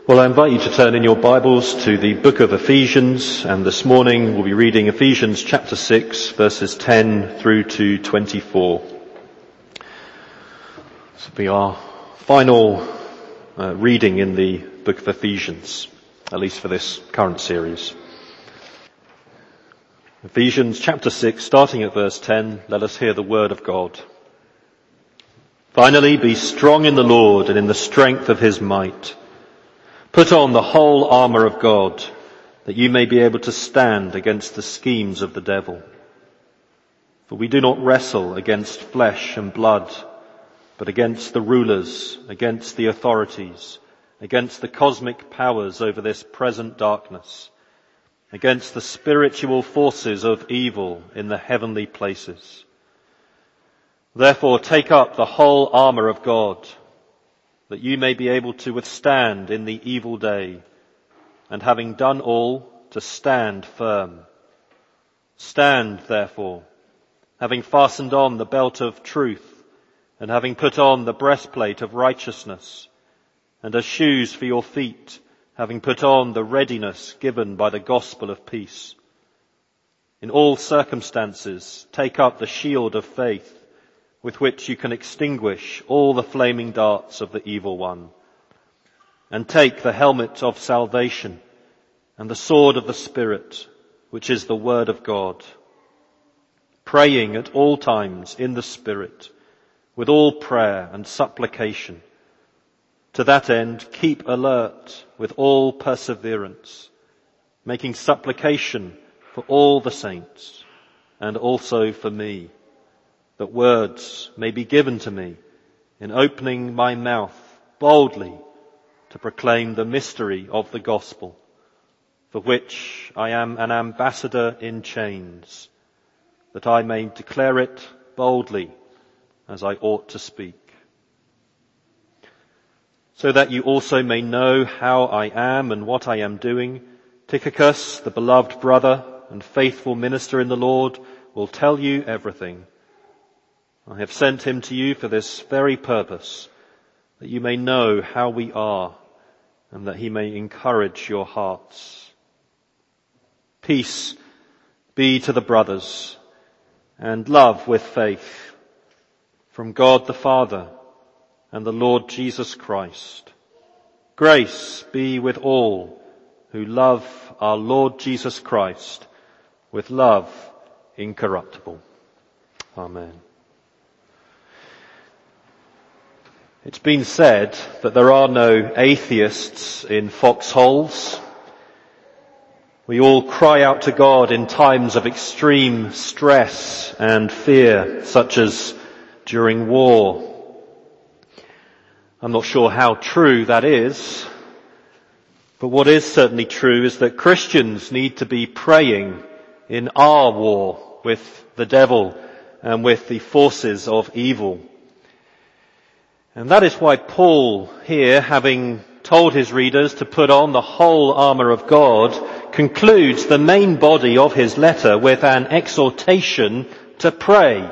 Well, I invite you to turn in your Bibles to the book of Ephesians, and this morning we'll be reading Ephesians chapter 6, verses 10 through to 24. This will be our final reading in the book of Ephesians, at least for this current series. Ephesians chapter 6, starting at verse 10, let us hear the word of God. Finally, be strong in the Lord and in the strength of his might. Put on the whole armour of God, that you may be able to stand against the schemes of the devil. For we do not wrestle against flesh and blood, but against the rulers, against the authorities, against the cosmic powers over this present darkness, against the spiritual forces of evil in the heavenly places. Therefore take up the whole armour of God, that you may be able to withstand in the evil day, and having done all, to stand firm. Stand, therefore, having fastened on the belt of truth, and having put on the breastplate of righteousness, and as shoes for your feet, having put on the readiness given by the gospel of peace. In all circumstances, take up the shield of faith, with which you can extinguish all the flaming darts of the evil one. And take the helmet of salvation and the sword of the Spirit, which is the word of God, praying at all times in the Spirit, with all prayer and supplication. To that end, keep alert with all perseverance, making supplication for all the saints, and also for me, that words may be given to me in opening my mouth boldly to proclaim the mystery of the gospel, for which I am an ambassador in chains, that I may declare it boldly as I ought to speak. So that you also may know how I am and what I am doing, Tychicus, the beloved brother and faithful minister in the Lord, will tell you everything. I have sent him to you for this very purpose, that you may know how we are, and that he may encourage your hearts. Peace be to the brothers, and love with faith, from God the Father and the Lord Jesus Christ. Grace be with all who love our Lord Jesus Christ with love incorruptible. Amen. It's been said that there are no atheists in foxholes. We all cry out to God in times of extreme stress and fear, such as during war. I'm not sure how true that is, but what is certainly true is that Christians need to be praying in our war with the devil and with the forces of evil. And that is why Paul here, having told his readers to put on the whole armour of God, concludes the main body of his letter with an exhortation to pray.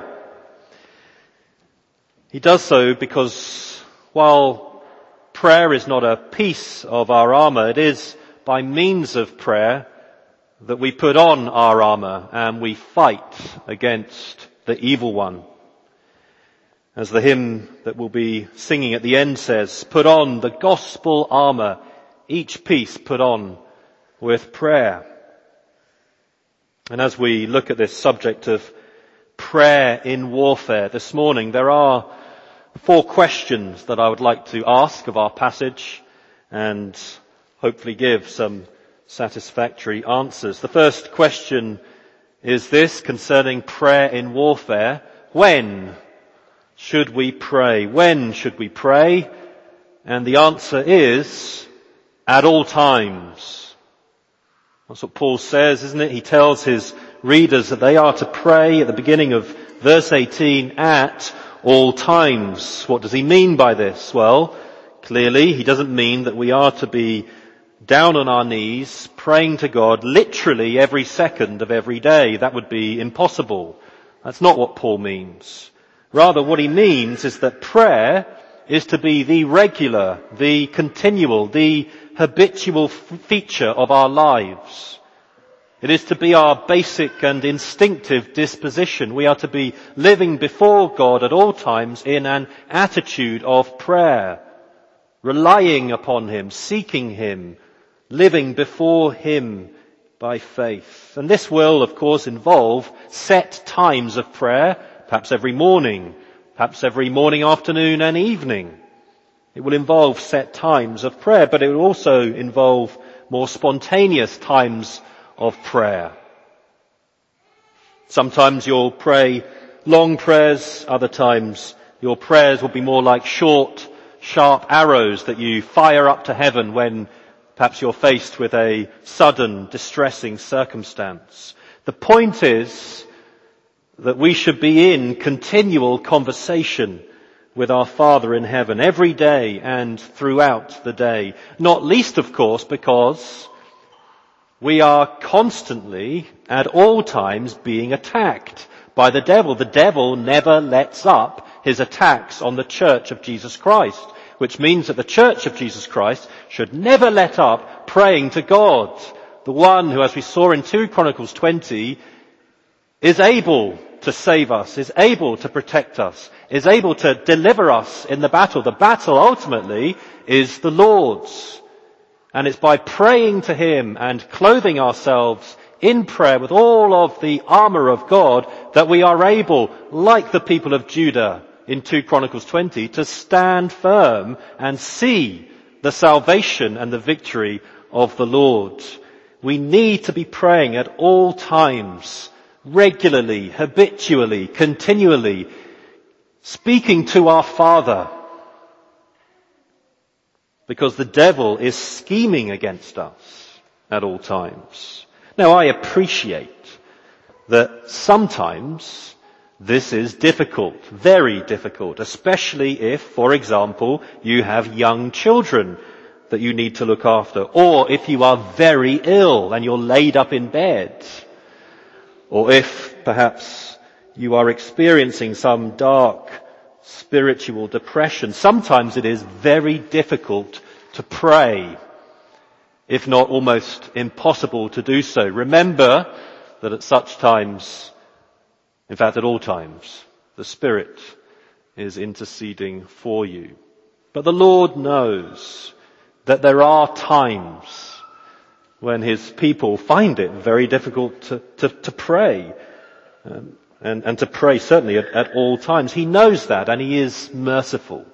He does so because while prayer is not a piece of our armour, it is by means of prayer that we put on our armour and we fight against the evil one. As the hymn that we'll be singing at the end says, put on the gospel armour, each piece put on with prayer. And as we look at this subject of prayer in warfare this morning, there are 4 questions that I would like to ask of our passage and hopefully give some satisfactory answers. The first question is this, concerning prayer in warfare. When should we pray? When should we pray? And the answer is, at all times. That's what Paul says, isn't it? He tells his readers that they are to pray at the beginning of verse 18, at all times. What does he mean by this? Well, clearly he doesn't mean that we are to be down on our knees praying to God literally every second of every day. That would be impossible. That's not what Paul means. Rather, what he means is that prayer is to be the regular, the continual, the habitual feature of our lives. It is to be our basic and instinctive disposition. We are to be living before God at all times in an attitude of prayer, relying upon Him, seeking Him, living before Him by faith. And this will, of course, involve set times of prayer, perhaps every morning, afternoon and evening. It will involve set times of prayer, but it will also involve more spontaneous times of prayer. Sometimes you'll pray long prayers, other times your prayers will be more like short, sharp arrows that you fire up to heaven when perhaps you're faced with a sudden, distressing circumstance. The point is that we should be in continual conversation with our Father in heaven every day and throughout the day. Not least, of course, because we are constantly, at all times, being attacked by the devil. The devil never lets up his attacks on the Church of Jesus Christ, which means that the Church of Jesus Christ should never let up praying to God, the one who, as we saw in 2 Chronicles 20, is able to save us, is able to protect us, is able to deliver us in the battle. The battle ultimately is the Lord's. And it's by praying to Him and clothing ourselves in prayer with all of the armour of God that we are able, like the people of Judah in 2 Chronicles 20, to stand firm and see the salvation and the victory of the Lord. We need to be praying at all times, regularly, habitually, continually, speaking to our Father, because the devil is scheming against us at all times. Now, I appreciate that sometimes this is difficult, very difficult, especially if, for example, you have young children that you need to look after, or if you are very ill and you're laid up in bed, or if perhaps you are experiencing some dark spiritual depression. Sometimes it is very difficult to pray, if not almost impossible to do so. Remember that at such times, in fact at all times, the Spirit is interceding for you. But the Lord knows that there are times when His people find it very difficult to pray. And to pray certainly at all times. He knows that, and He is merciful.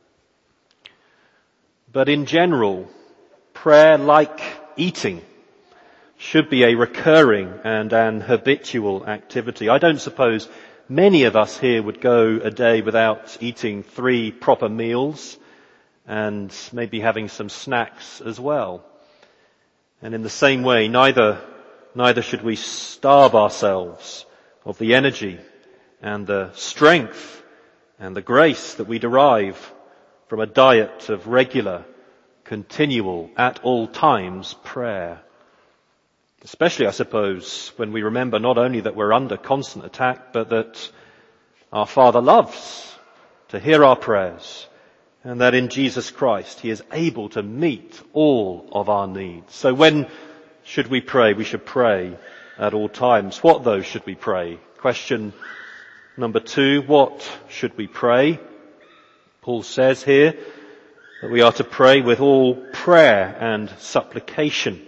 But in general, prayer, like eating, should be a recurring and an habitual activity. I don't suppose many of us here would go a day without eating 3 proper meals and maybe having some snacks as well. And in the same way, neither should we starve ourselves of the energy and the strength and the grace that we derive from a diet of regular, continual, at all times prayer. Especially, I suppose, when we remember not only that we're under constant attack, but that our Father loves to hear our prayers, and that in Jesus Christ He is able to meet all of our needs. So when should we pray? We should pray at all times. What, though, should we pray? Question number 2, what should we pray? Paul says here that we are to pray with all prayer and supplication.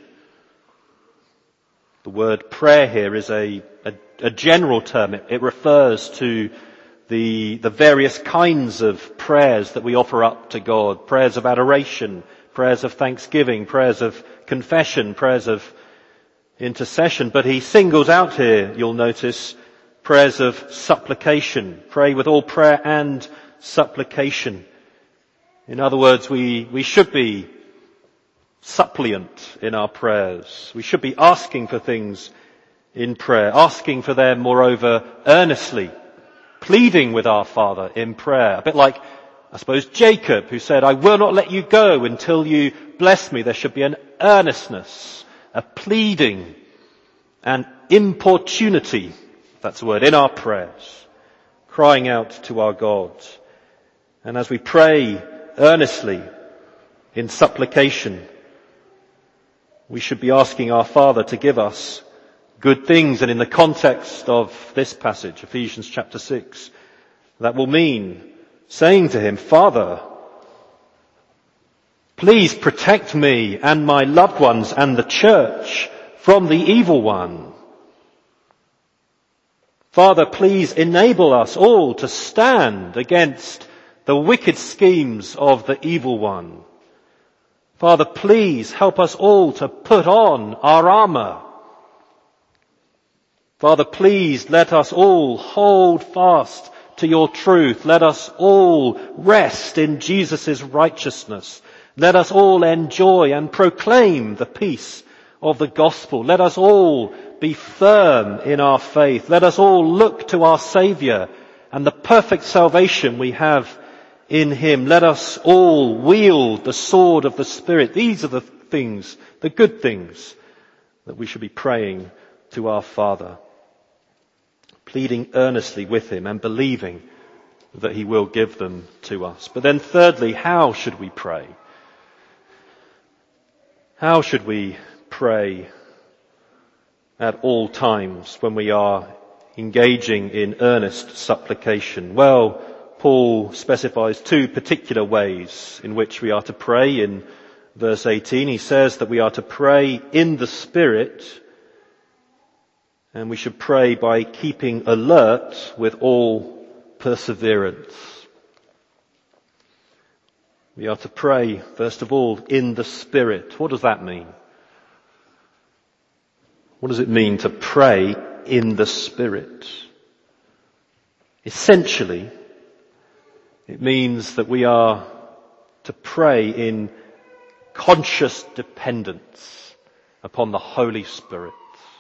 The word prayer here is a general term. It refers to the various kinds of prayers that we offer up to God. Prayers of adoration, prayers of thanksgiving, prayers of confession, prayers of intercession. But he singles out here, you'll notice, prayers of supplication. Pray with all prayer and supplication. In other words, we should be suppliant in our prayers. We should be asking for things in prayer, asking for them, moreover, earnestly, pleading with our Father in prayer. A bit like, I suppose, Jacob, who said, I will not let you go until you bless me. There should be an earnestness, a pleading, an importunity, that's the word, in our prayers, crying out to our God. And as we pray earnestly in supplication, we should be asking our Father to give us good things. And in the context of this passage, Ephesians chapter 6, that will mean saying to him, Father, please protect me and my loved ones and the church from the evil one. Father, please enable us all to stand against the wicked schemes of the evil one. Father, please help us all to put on our armour. Father, please let us all hold fast to your truth. Let us all rest in Jesus' righteousness. Let us all enjoy and proclaim the peace of the gospel. Let us all be firm in our faith. Let us all look to our Saviour and the perfect salvation we have in him. Let us all wield the sword of the Spirit. These are the things, the good things, that we should be praying to our Father, pleading earnestly with him and believing that he will give them to us. But then thirdly, how should we pray? How should we pray at all times when we are engaging in earnest supplication? Well, Paul specifies two particular ways in which we are to pray. In verse 18, he says that we are to pray in the Spirit, and we should pray by keeping alert with all perseverance. We are to pray, first of all, in the Spirit. What does that mean? What does it mean to pray in the Spirit? Essentially, it means that we are to pray in conscious dependence upon the Holy Spirit.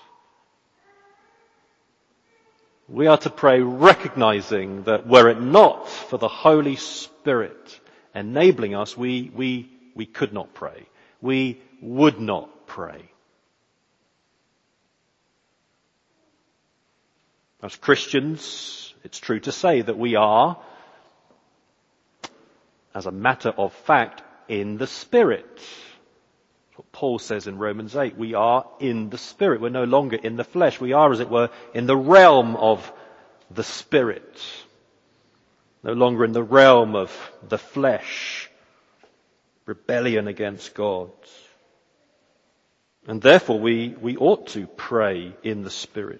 We are to pray recognizing that were it not for the Holy Spirit enabling us, we could not pray. We would not pray. As Christians, it's true to say that we are, as a matter of fact, in the Spirit. That's what Paul says in Romans 8. We are in the Spirit. We're no longer in the flesh. We are, as it were, in the realm of the Spirit. No longer in the realm of the flesh. Rebellion against God. And therefore we ought to pray in the Spirit.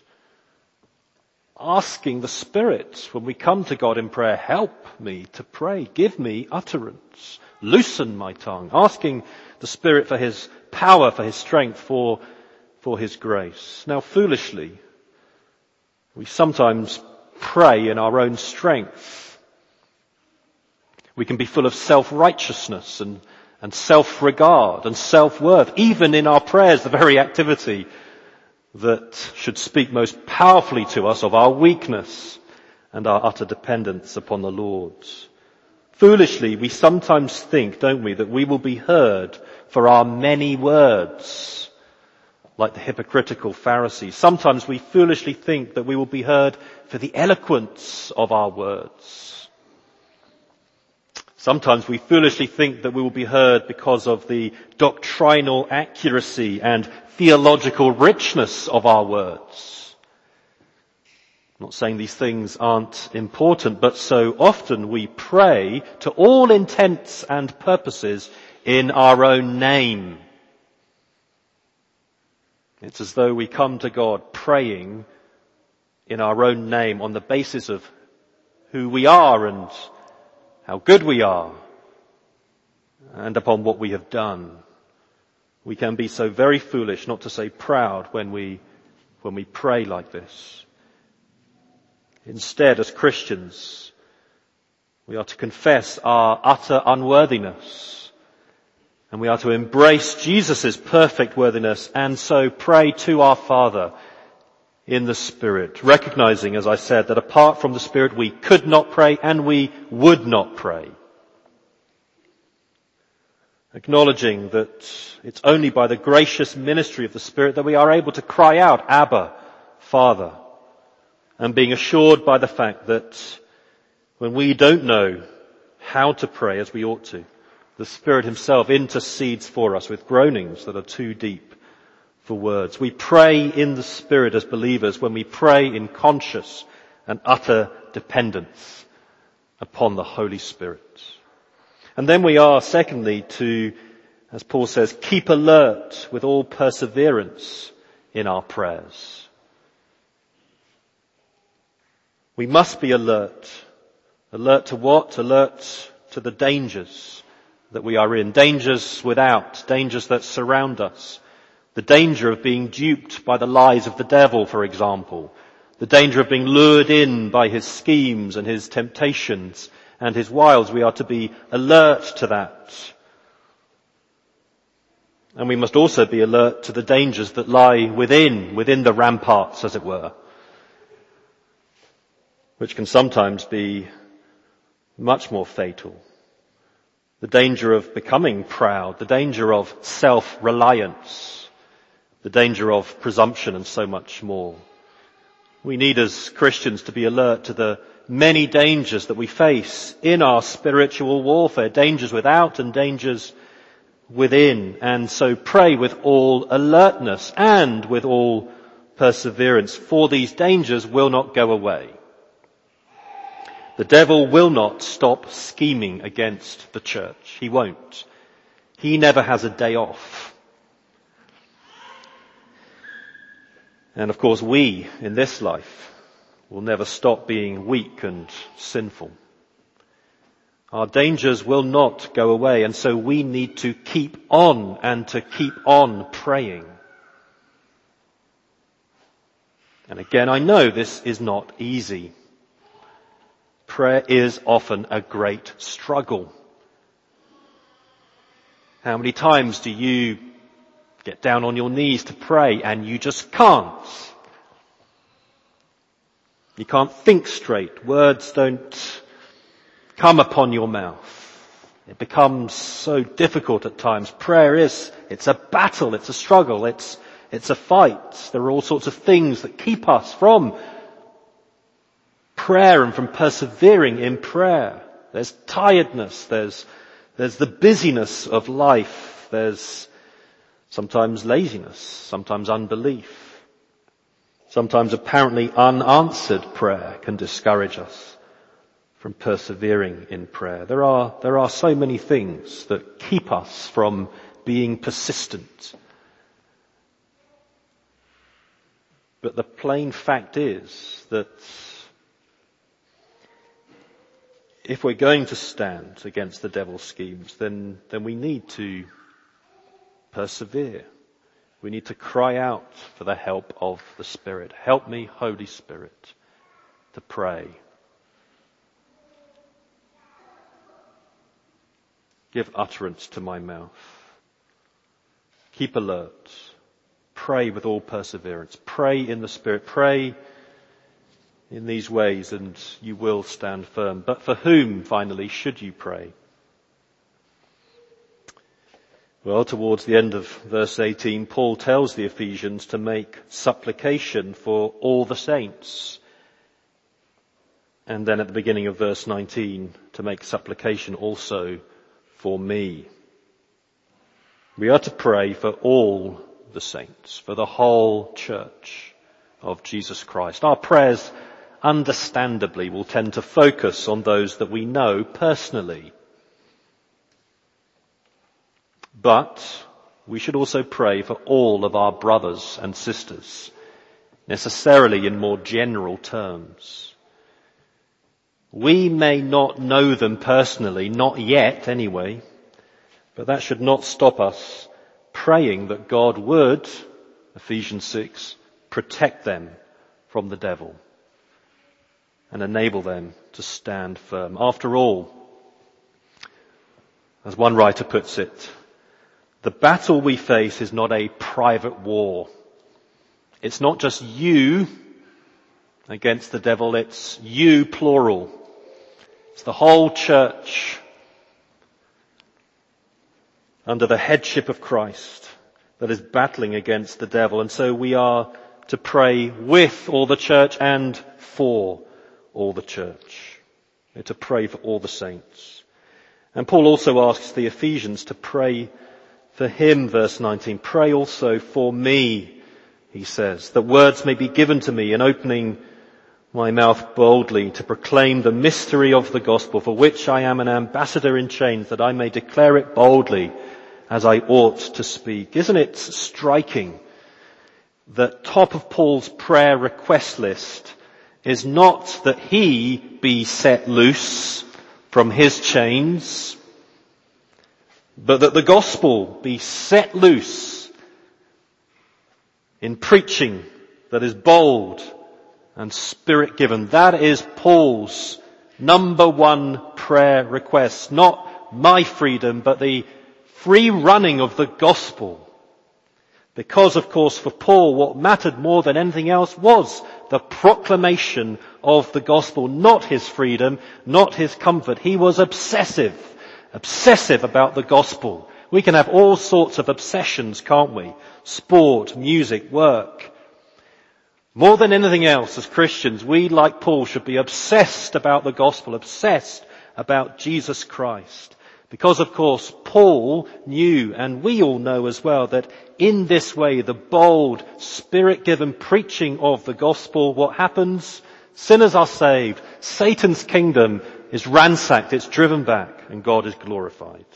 Asking the Spirit, when we come to God in prayer, help me to pray, give me utterance, loosen my tongue. Asking the Spirit for his power, for his strength, for his grace. Now foolishly, we sometimes pray in our own strength. We can be full of self-righteousness and self-regard and self-worth, even in our prayers, the very activity that should speak most powerfully to us of our weakness and our utter dependence upon the Lord. Foolishly, we sometimes think, don't we, that we will be heard for our many words, like the hypocritical Pharisees. Sometimes we foolishly think that we will be heard for the eloquence of our words. Sometimes we foolishly think that we will be heard because of the doctrinal accuracy and theological richness of our words. I'm not saying these things aren't important, but so often we pray to all intents and purposes in our own name. It's as though we come to God praying in our own name on the basis of who we are and how good we are and upon what we have done. We can be so very foolish, not to say proud, when we pray like this. Instead, as Christians, we are to confess our utter unworthiness, and we are to embrace Jesus' perfect worthiness, and so pray to our Father in the Spirit, recognizing, as I said, that apart from the Spirit we could not pray and we would not pray. Acknowledging that it's only by the gracious ministry of the Spirit that we are able to cry out, Abba, Father, and being assured by the fact that when we don't know how to pray as we ought to. The Spirit himself intercedes for us with groanings that are too deep for words. We pray in the Spirit as believers when we pray in conscious and utter dependence upon the Holy Spirit. And then we are, secondly, to, as Paul says, keep alert with all perseverance in our prayers. We must be alert. Alert to what? Alert to the dangers that we are in. Dangers without, dangers that surround us. The danger of being duped by the lies of the devil, for example. The danger of being lured in by his schemes and his temptations and his wiles. We are to be alert to that. And we must also be alert to the dangers that lie within the ramparts, as it were, which can sometimes be much more fatal. The danger of becoming proud, the danger of self-reliance, the danger of presumption, and so much more. We need as Christians to be alert to the many dangers that we face in our spiritual warfare, dangers without and dangers within, and so pray with all alertness and with all perseverance, for these dangers will not go away. The devil will not stop scheming against the church. He won't. He never has a day off. And of course we, in this life, will never stop being weak and sinful. Our dangers will not go away, and so we need to keep on and to keep on praying. And again, I know this is not easy. Prayer is often a great struggle. How many times do you get down on your knees to pray and you just can't? You can't think straight. Words don't come upon your mouth. It becomes so difficult at times. Prayer it's a battle, it's a struggle, it's a fight. There are all sorts of things that keep us from prayer and from persevering in prayer. There's tiredness, there's the busyness of life, there's sometimes laziness, sometimes unbelief. Sometimes apparently unanswered prayer can discourage us from persevering in prayer. There are so many things that keep us from being persistent. But the plain fact is that if we're going to stand against the devil's schemes, then we need to persevere. We need to cry out for the help of the Spirit. Help me, Holy Spirit, to pray. Give utterance to my mouth. Keep alert. Pray with all perseverance. Pray in the Spirit. Pray in these ways and you will stand firm. But for whom, finally, should you pray? Well, towards the end of verse 18, Paul tells the Ephesians to make supplication for all the saints. And then at the beginning of verse 19, to make supplication also for me. We are to pray for all the saints, for the whole church of Jesus Christ. Our prayers, understandably, will tend to focus on those that we know personally. But we should also pray for all of our brothers and sisters, necessarily in more general terms. We may not know them personally, not yet anyway, but that should not stop us praying that God would, Ephesians 6, protect them from the devil and enable them to stand firm. After all, as one writer puts it, the battle we face is not a private war. It's not just you against the devil, it's you plural. It's the whole church under the headship of Christ that is battling against the devil. And so we are to pray with all the church and for all the church. We're to pray for all the saints. And Paul also asks the Ephesians to pray for him, verse 19. Pray also for me, he says, that words may be given to me in opening my mouth boldly to proclaim the mystery of the gospel, for which I am an ambassador in chains, that I may declare it boldly as I ought to speak. Isn't it striking that top of Paul's prayer request list is not that he be set loose from his chains, but that the gospel be set loose in preaching that is bold and Spirit-given. That is Paul's number one prayer request. Not my freedom, but the free running of the gospel. Because, of course, for Paul, what mattered more than anything else was the proclamation of the gospel, not his freedom, not his comfort. He was obsessive about the gospel. We can have all sorts of obsessions, can't we? Sport, music, work. More than anything else, as Christians, we, like Paul, should be obsessed about the gospel, obsessed about Jesus Christ. Because, of course, Paul knew, and we all know as well, that in this way, the bold, Spirit-given preaching of the gospel, what happens? Sinners are saved. Satan's kingdom is ransacked, it's driven back, and God is glorified.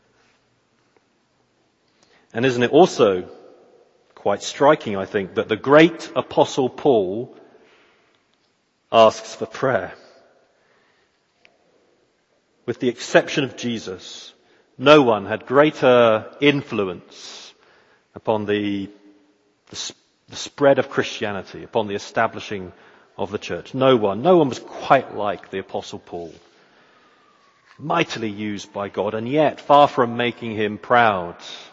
And isn't it also quite striking, I think, that the great apostle Paul asks for prayer? With the exception of Jesus, no one had greater influence upon the spread of Christianity, upon the establishing of the church. No one was quite like the apostle Paul. Mightily used by God, and yet far from making him proud,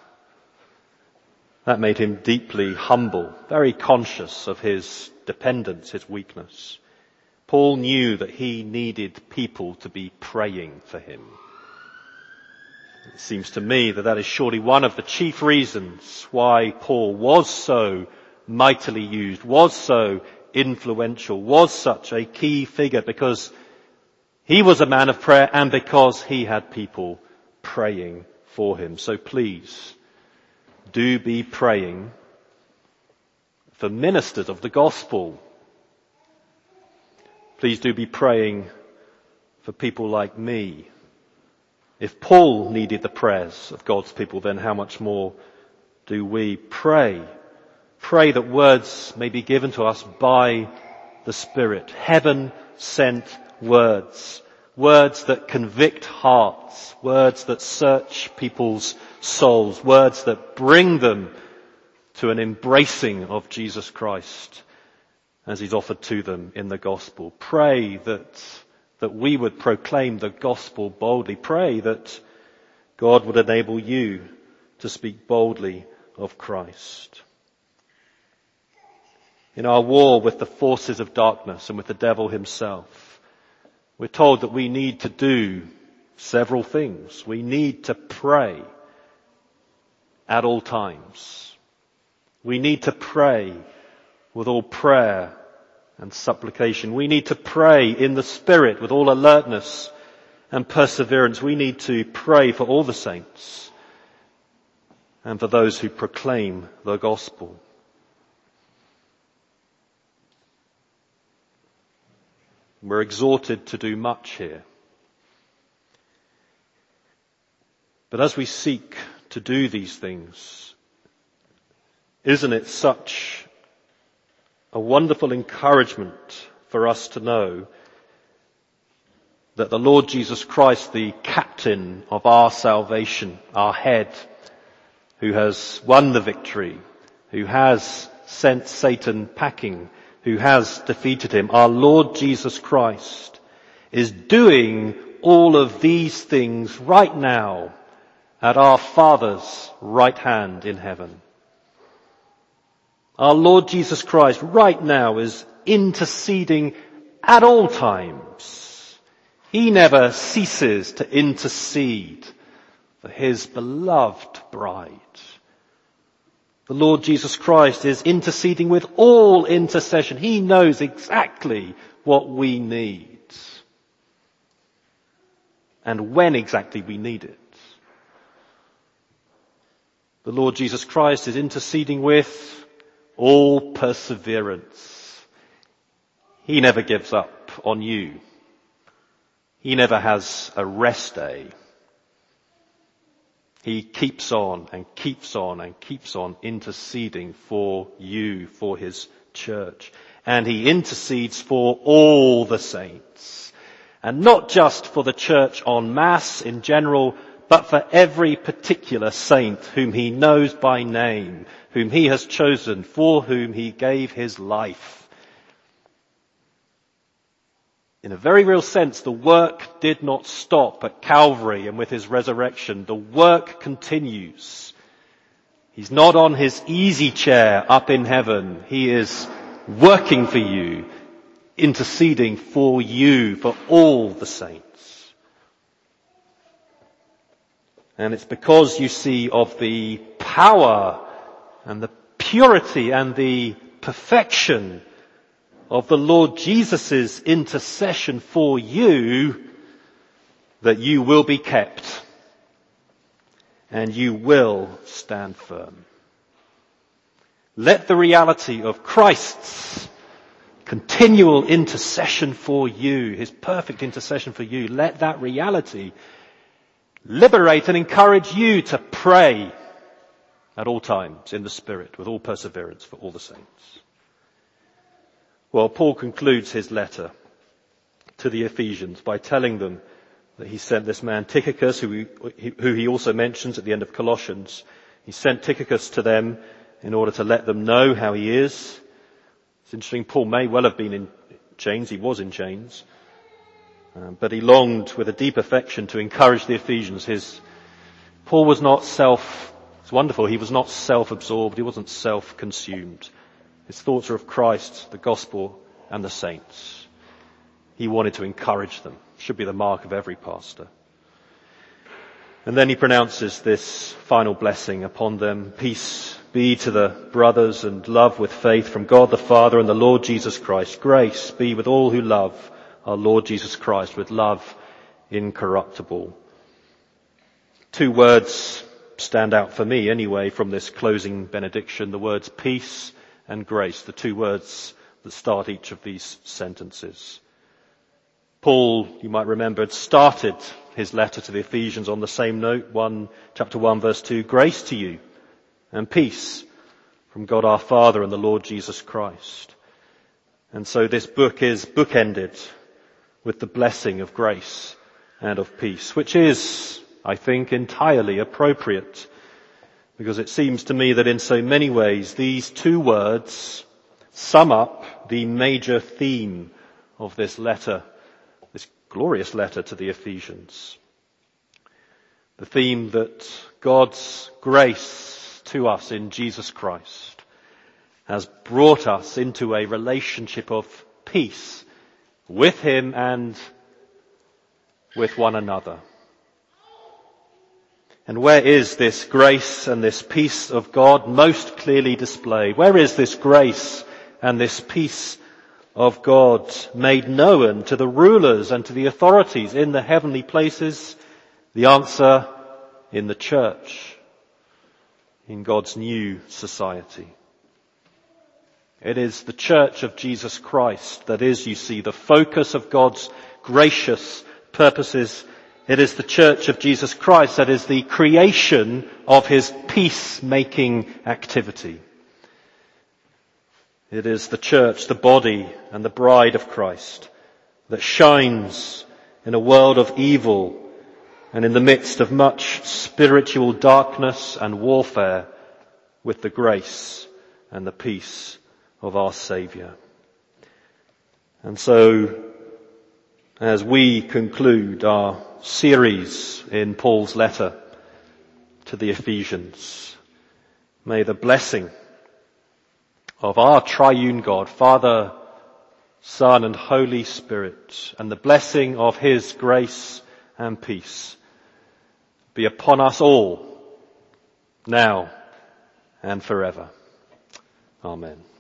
that made him deeply humble, very conscious of his dependence, his weakness. Paul knew that he needed people to be praying for him. It seems to me that that is surely one of the chief reasons why Paul was so mightily used, was so influential, was such a key figure, because he was a man of prayer and because he had people praying for him. So please, do be praying for ministers of the gospel. Please do be praying for people like me. If Paul needed the prayers of God's people, then how much more do we pray? Pray that words may be given to us by the Spirit. Heaven-sent words. Words that convict hearts. Words that search people's souls. Words that bring them to an embracing of Jesus Christ as he's offered to them in the gospel. Pray that we would proclaim the gospel boldly. Pray that God would enable you to speak boldly of Christ. In our war with the forces of darkness and with the devil himself, we're told that we need to do several things. We need to pray at all times. We need to pray with all prayer and supplication. We need to pray in the Spirit with all alertness and perseverance. We need to pray for all the saints and for those who proclaim the gospel. We're exhorted to do much here. But as we seek to do these things, isn't it such a wonderful encouragement for us to know that the Lord Jesus Christ, the captain of our salvation, our head, who has won the victory, who has sent Satan packing, who has defeated him, our Lord Jesus Christ is doing all of these things right now at our Father's right hand in heaven. Our Lord Jesus Christ right now is interceding at all times. He never ceases to intercede for his beloved bride. The Lord Jesus Christ is interceding with all intercession. He knows exactly what we need. and when exactly we need it. The Lord Jesus Christ is interceding with all perseverance. He never gives up on you. He never has a rest day. He keeps on and keeps on and keeps on interceding for you, for his church. And he intercedes for all the saints. And not just for the church en masse in general, but for every particular saint whom he knows by name, whom he has chosen, for whom he gave his life. In a very real sense, the work did not stop at Calvary and with his resurrection. The work continues. He's not on his easy chair up in heaven. He is working for you, interceding for you, for all the saints. And it's because you see of the power and the purity and the perfection of the Lord Jesus' intercession for you that you will be kept and you will stand firm. Let the reality of Christ's continual intercession for you, his perfect intercession for you, let that reality liberate and encourage you to pray at all times in the Spirit with all perseverance for all the saints. Well, Paul concludes his letter to the Ephesians by telling them that he sent this man Tychicus, who he also mentions at the end of Colossians. He sent Tychicus to them in order to let them know how he is. It's interesting, Paul may well have been in chains. He was in chains. But he longed with a deep affection to encourage the Ephesians. Paul was not it's wonderful, he was not self-absorbed. He wasn't self-consumed. His thoughts are of Christ, the gospel, and the saints. He wanted to encourage them. Should be the mark of every pastor. And then he pronounces this final blessing upon them. Peace be to the brothers and love with faith from God the Father and the Lord Jesus Christ. Grace be with all who love our Lord Jesus Christ with love incorruptible. 2 words stand out for me anyway from this closing benediction. The words peace and grace, the 2 words that start each of these sentences. Paul, you might remember, had started his letter to the Ephesians on the same note, chapter 1, verse 2, grace to you and peace from God our Father and the Lord Jesus Christ. And so this book is bookended with the blessing of grace and of peace, which is, I think, entirely appropriate. Because it seems to me that in so many ways these 2 words sum up the major theme of this letter, this glorious letter to the Ephesians. The theme that God's grace to us in Jesus Christ has brought us into a relationship of peace with him and with one another. And where is this grace and this peace of God most clearly displayed? Where is this grace and this peace of God made known to the rulers and to the authorities in the heavenly places? The answer, in the church, in God's new society. It is the church of Jesus Christ that is, you see, the focus of God's gracious purposes. It is the church of Jesus Christ that is the creation of his peacemaking activity. It is the church, the body and the bride of Christ that shines in a world of evil and in the midst of much spiritual darkness and warfare with the grace and the peace of our Saviour. And so, as we conclude our series in Paul's letter to the Ephesians, may the blessing of our triune God, Father, Son and Holy Spirit, and the blessing of his grace and peace be upon us all, now and forever. Amen.